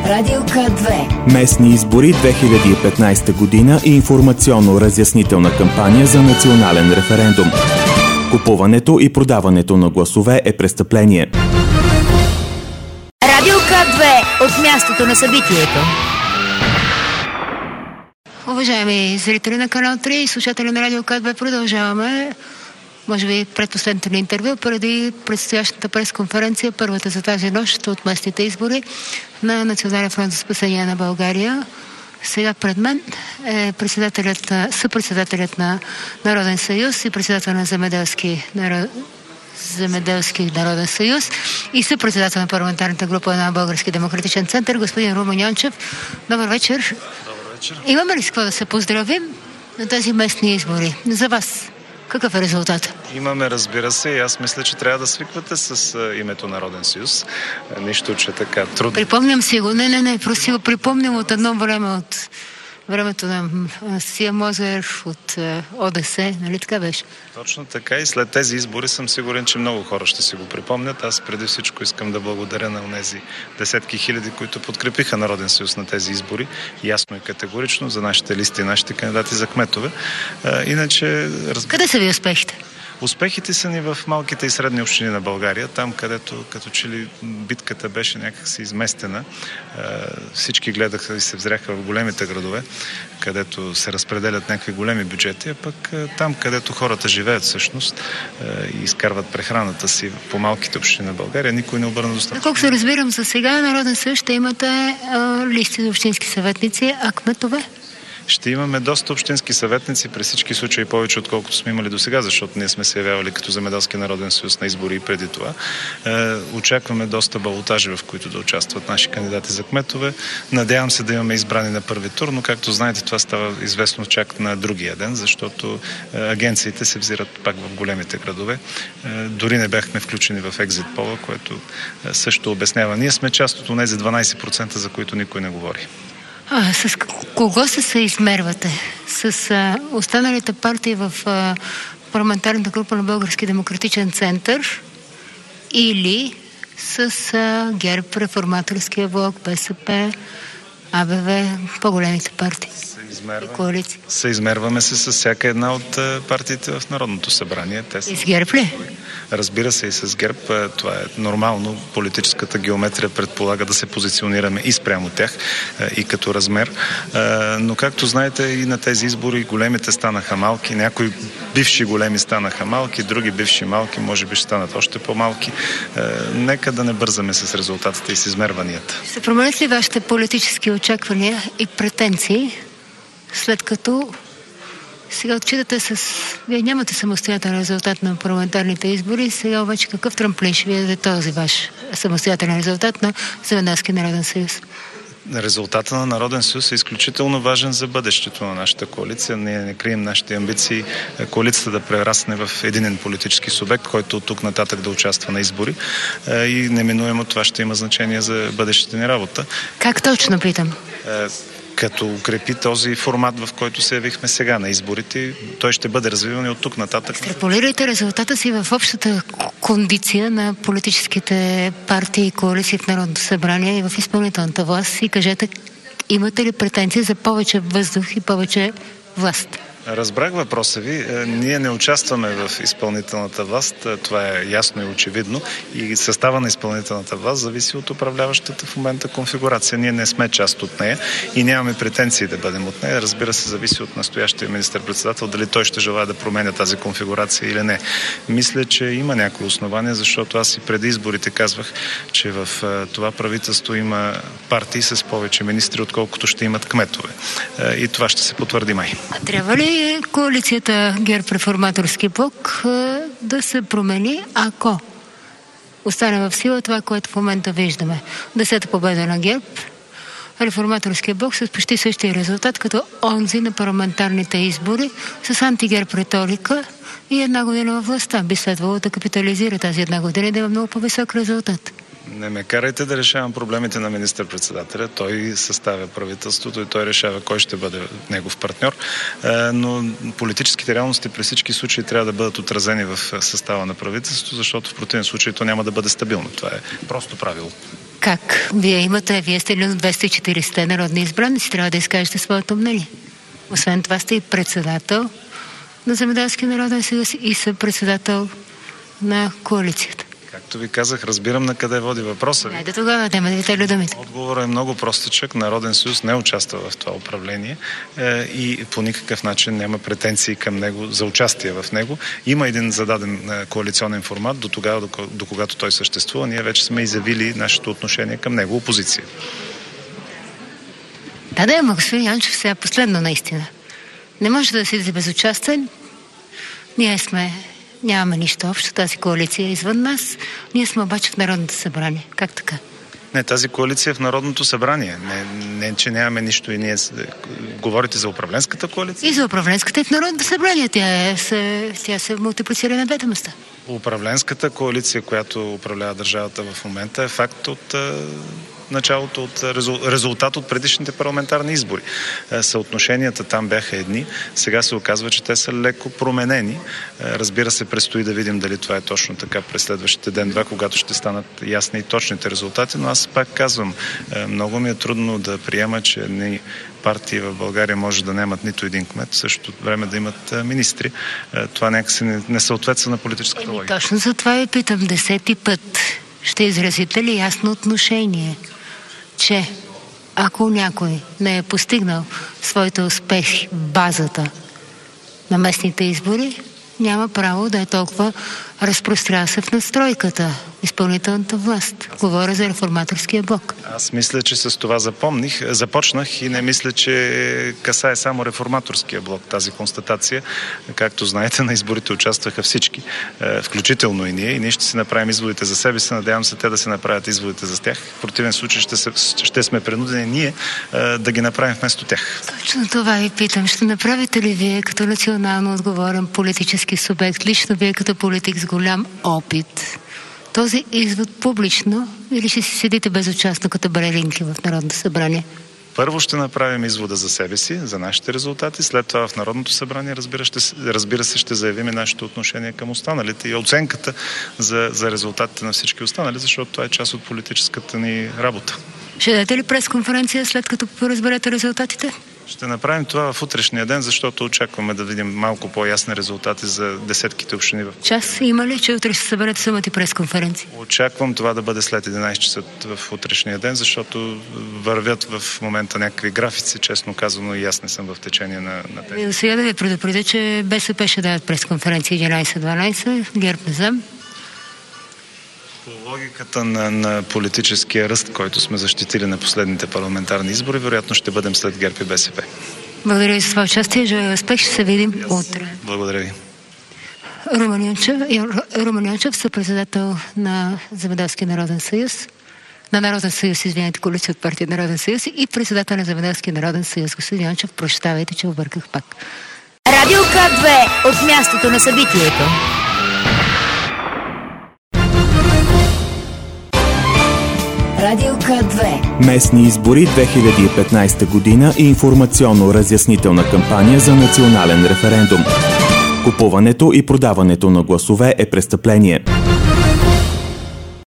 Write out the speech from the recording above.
Радио К2. Местни избори 2015 година и информационно-разяснителна кампания за национален референдум. Купуването и продаването на гласове е престъпление. Радио К2 от мястото на събитието. Уважаеми зрители на канал 3 и слушатели на Радио К2, продължаваме. Може би предпоследното ни интервю преди предстоящата пресконференция, първата за тази нощ от местните избори на Национален фронт за спасение на България. Сега пред мен е съпредседателят на Народен съюз и председател на Земеделски народен съюз и съпредседател на парламентарната група на Български демократичен център, господин Румен Йончев. Добър вечер. Добър вечер. Имаме ли с какво да се поздравим на тези местни избори? За вас какъв е резултат? Имаме, разбира се, и аз мисля, че трябва да свиквате с името Народен съюз. Нищо, че така трудно. Припомням си го. Просто си го припомням от едно време, от времето на Сия Мозер, от ОДС, нали така беше? Точно така, и след тези избори съм сигурен, че много хора ще си го припомнят. Аз преди всичко искам да благодаря на тези десетки хиляди, които подкрепиха Народен съюз на тези избори, ясно и категорично, за нашите листи и нашите кандидати за кметове. Иначе... Къде са ви успехите? Успехите са ни в малките и средни общини на България, там където като че ли битката беше някакси изместена. Всички гледаха и се взряха в големите градове, където се разпределят някакви големи бюджети, а пък там, където хората живеят всъщност и изкарват прехраната си по малките общини на България, никой не обърна достатъчно. Колко се разбирам, за сега Народен съюз ще имате листи за общински съветници, а кметове? Ще имаме доста общински съветници, при всички случаи повече, отколкото сме имали до сега, защото ние сме се явявали като Земеделски народен съюз на избори и преди това. Очакваме доста балотажи, в които да участват наши кандидати за кметове. Надявам се да имаме избрани на първи тур, но както знаете, това става известно чак на другия ден, защото агенциите се взират пак в големите градове. Дори не бяхме включени в екзит пола, което също обяснява. Ние сме част от тези 12%, за които никой не говори. С кого се измервате? С останалите партии в парламентарната група на Български демократичен център или с ГЕРБ, Реформаторския блок, БСП, АБВ, по-големите партии? Съизмерваме се с всяка една от партиите в Народното събрание. И с ГЕРБ ли? Разбира се, и с ГЕРБ. Това е нормално. Политическата геометрия предполага да се позиционираме и спрямо тях, и като размер. Но както знаете, и на тези избори големите станаха малки. Някои бивши големи станаха малки, други бивши малки може би ще станат още по-малки. Нека да не бързаме с резултатите и с измерванията. Ще променят ли вашите политически очаквания и претенции, след като сега отчитате Вие нямате самостоятелен резултат на парламентарните избори, сега обаче какъв трамплин ще ви даде този ваш самостоятелен резултат на Земеделски народен съюз? Резултата на Народен съюз е изключително важен за бъдещето на нашата коалиция. Ние не крием нашите амбиции коалицията да прерасне в единен политически субект, който от тук нататък да участва на избори, и неминуемо това ще има значение за бъдещата ни работа. Как точно, питам? Като укрепи този формат, в който се явихме сега на изборите, той ще бъде развиван и от тук нататък. Екстраполирайте резултата си в общата кондиция на политическите партии и коалиции в Народното събрание и в изпълнителната власт и кажете, имате ли претенции за повече въздух и повече власт? Разбрах въпроса ви. Ние не участваме в изпълнителната власт. Това е ясно и очевидно. И състава на изпълнителната власт зависи от управляващата в момента конфигурация. Ние не сме част от нея и нямаме претенции да бъдем от нея. Разбира се, зависи от настоящия министър-председател дали той ще желае да променя тази конфигурация или не. Мисля, че има някои основания, защото аз и преди изборите казвах, че в това правителство има партии с повече министри, отколкото ще имат кметове. И това ще се потвърди май. А трябва ли коалицията ГЕРБ-Реформаторски блок да се промени, ако остане в сила това, което в момента виждаме? 10-та победа на ГЕРБ, Реформаторския блок с почти същия резултат като онзи на парламентарните избори, с антигерб риторика и една година във властта. Би следвало да капитализира тази една година и да има много по-висок резултат. Не ме карайте да решавам проблемите на министър-председателя. Той съставя правителството и той решава кой ще бъде негов партньор. Но политическите реалности при всички случаи трябва да бъдат отразени в състава на правителството, защото в противен случай то няма да бъде стабилно. Това е просто правило. Как? Вие сте един от 240 народни избраници, трябва да изкажете своето мнение. Освен това сте и председател на Земеделския народен съюз и съпредседател на коалицията. Както ви казах, разбирам на къде води въпроса ви. Айде тогава, да ме дадете думите. Отговорът е много простичък. Народен съюз не участва в това управление и по никакъв начин няма претенции към него за участие в него. Има един зададен коалиционен формат, до тогава, до когато той съществува. Ние вече сме изявили нашето отношение към него, опозиция. Да, господин Янчев, сега последно наистина. Не може да седите безучастен. Ние нямаме нищо общо, тази коалиция е извън нас. Ние сме обаче в Народното събрание. Как така? Не, тази коалиция е в Народното събрание. Не, че нямаме нищо и ние... Говорите за управленската коалиция? И за управленската и в Народното събрание. Тя се мултиплицира на двете места. Управленската коалиция, която управлява държавата в момента, е факт от началото, от резултат от предишните парламентарни избори. Съотношенията там бяха едни. Сега се оказва, че те са леко променени. Разбира се, предстои да видим дали това е точно така през следващите ден-два, когато ще станат ясни и точните резултати, но аз пак казвам, много ми е трудно да приема, че едни партии в България може да нямат нито един кмет, в същото време да имат министри. Това някакси не съответства на политическата логика. Точно за това ви питам 10-ти път. Ще изразите ли ясно отношение, че ако някой не е постигнал своите успехи в базата на местните избори, няма право да е толкова разпрострява се в настройката, изпълнителната власт. Говоря за реформаторския блок. Аз мисля, че с това започнах и не мисля, че касае само реформаторския блок тази констатация. Както знаете, на изборите участваха всички, включително и ние ще си направим изводите за себе си. Надявам се те да се направят изводите за тях. В противен случай ще сме принудени ние да ги направим вместо тях. Точно това ви питам. Ще направите ли вие като национално отговорен политически субект, лично вие като политик с голям опит, този извод публично или ще си седите безучастно като балеринки в Народното събрание? Първо ще направим извода за себе си, за нашите резултати. След това в Народното събрание, разбира се, ще заявим нашето отношение към останалите и оценката за резултатите на всички останали, защото това е част от политическата ни работа. Ще дадете ли пресконференция след като разберете резултатите? Ще направим това в утрешния ден, защото очакваме да видим малко по-ясни резултати за десетките общини. Час има ли, че утре ще съберете самата пресконференция? Очаквам това да бъде след 11 часа в утрешния ден, защото вървят в момента някакви графици, честно казано, и аз не съм в течение на тези. Сега да ви предупредя, че БСП ще дават пресконференция 11-12, ГЕРБ не знам. По логиката на политическия ръст, който сме защитили на последните парламентарни избори, вероятно ще бъдем след ГЕРБ и БСП. Благодаря ви за това участие. Желая успех. Ще се видим утре. Благодаря ви. Румен Янчев, съпредседател на Земеделския народен съюз, на Народен съюз, извинете, коалиция от партия Народен съюз и председател на Земеделския народен съюз. Господин Янчев, прощавайте, че обърках пак. Радио К2 от мястото на събитието. Радио К2. Местни избори 2015 година и информационно-разяснителна кампания за национален референдум. Купуването и продаването на гласове е престъпление.